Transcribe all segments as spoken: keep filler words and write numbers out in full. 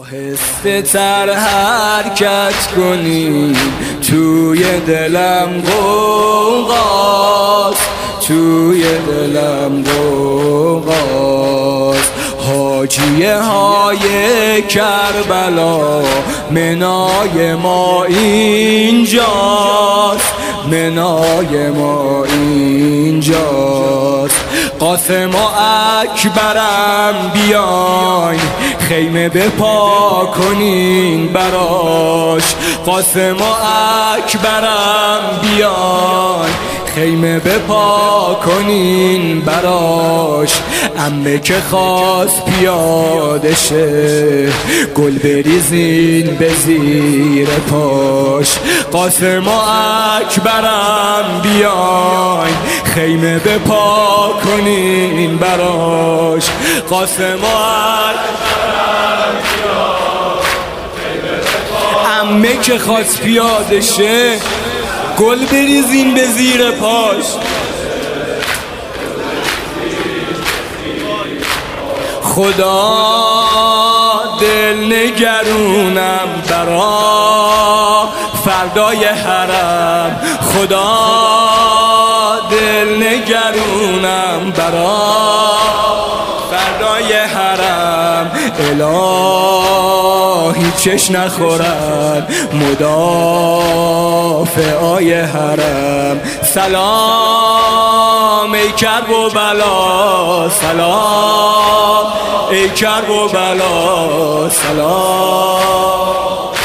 آهسته تر حرکت کنی، توی دلم غوغاست، توی دلم غوغاست. حاجیه های کربلا منای ما اینجاست، منای ما اینجاست. قاسم و اکبرم بیاین خیمه بپا کنین براش، قاسم و اکبرم بیاین خیمه بپا کنین براش. عمه که خواست پیاده شه، گل بریزین به زیر پاش. قاسم و اکبرم بیاین خیمه بپا کنین براش، قاسم و اکبرم بیاین خیمه بپا. عمه که خواست پیاده شه، گل بریزین به زیر پاش. خدا دل نگرونم برا فردای حرم، خدا دل نگرونم برا فردای حرم. الهی چش نخورد مدافعای حرم. سلام ای کرب و بلا، سلام ای کرب و بلا، سلام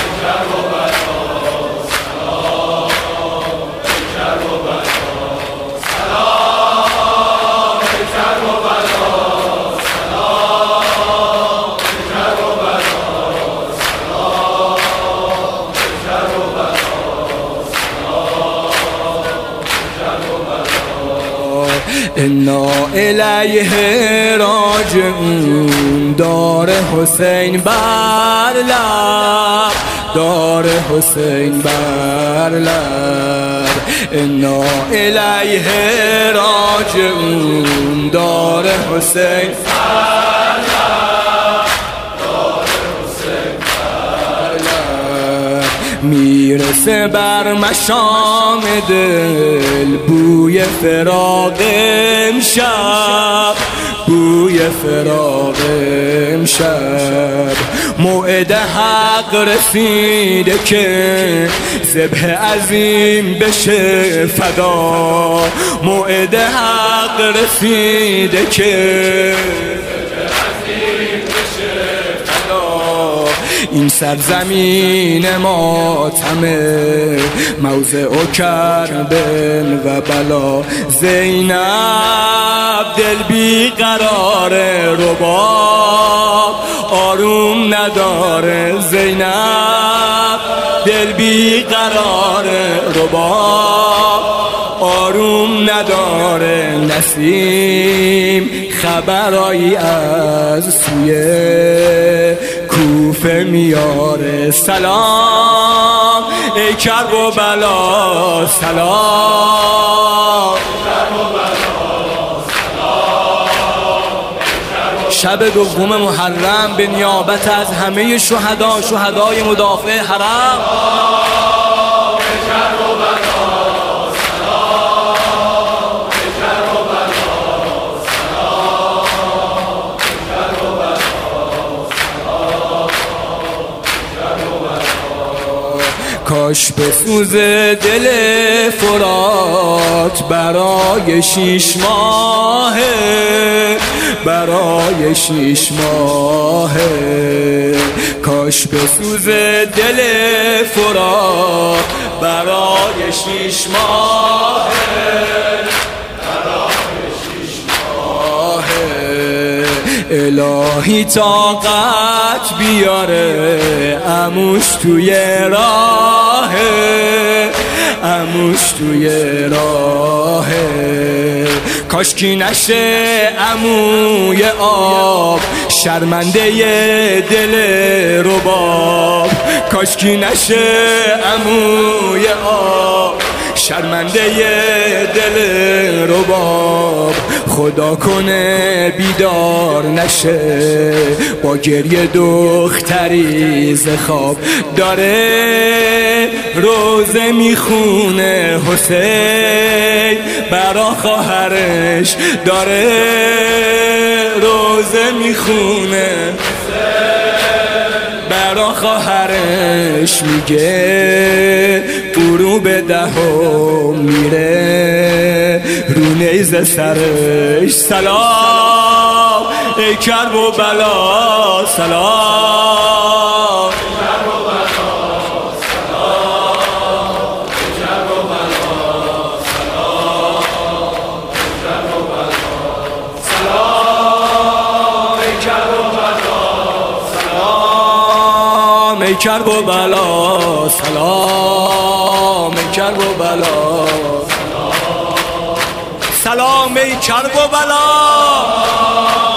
انا الیه راجعون. دار حسین بر لب، دار حسین بر لب. انا الیه راجعون. دار حسین بر لب، دار حسین بر لب. میرسه بر مشام دل بوی فراق امشب، بوی فراق امشب. موعد حق رسیده که ذبح عظیم بشه فدا، موعد حق رسیده که این سرزمین ماتمه، موضع و کربن و بلا. زینب دل بی قراره، رباب آروم نداره. زینب دل بی قراره، رباب آروم نداره. نسیم خبرایی از سوی کوفه میاره. سلام ای کرب و بلا، سلام شب دوم محرم به نیابت از همه شهدا، شهدای مدافع حرم، کاش بسوزه دل فرات برای شیش ماهه، برای شیش ماهه. کاش بسوزه دل فرات برای شیش ماهه، برای شیش ماهه. الهی طاقت بیاره عموش توی راهه، عموش توی راهه. کاشکی نشه عموی آب شرمنده دل رباب، کاشکی نشه عموی آب شرمنده دل رباب، خدا کنه بیدار نشه با گریه دختری ز خواب. داره روزه میخونه حسین برا خواهرش، داره روزه میخونه برا خواهرش، میگه برو به دهم میره رو نیزه سرش. سلام ای کرب و بلا، سلام ای کرب و بلا، سلام ای کرب و بلا، سلام ای کرب و بلا.